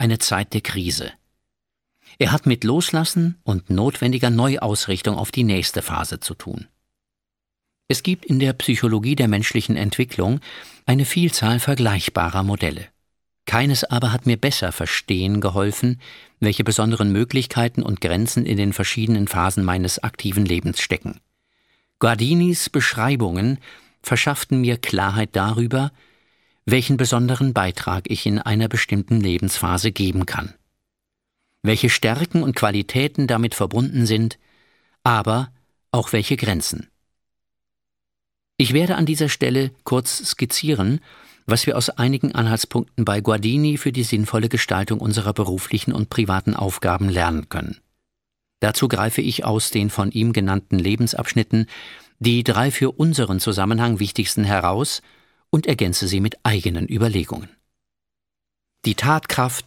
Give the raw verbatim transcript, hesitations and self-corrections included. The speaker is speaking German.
eine Zeit der Krise. Er hat mit Loslassen und notwendiger Neuausrichtung auf die nächste Phase zu tun. Es gibt in der Psychologie der menschlichen Entwicklung eine Vielzahl vergleichbarer Modelle. Keines aber hat mir besser verstehen geholfen, welche besonderen Möglichkeiten und Grenzen in den verschiedenen Phasen meines aktiven Lebens stecken. Guardinis Beschreibungen verschafften mir Klarheit darüber, welchen besonderen Beitrag ich in einer bestimmten Lebensphase geben kann, welche Stärken und Qualitäten damit verbunden sind, aber auch welche Grenzen. Ich werde an dieser Stelle kurz skizzieren, was wir aus einigen Anhaltspunkten bei Guardini für die sinnvolle Gestaltung unserer beruflichen und privaten Aufgaben lernen können. Dazu greife ich aus den von ihm genannten Lebensabschnitten die drei für unseren Zusammenhang wichtigsten heraus und ergänze sie mit eigenen Überlegungen. Die Tatkraft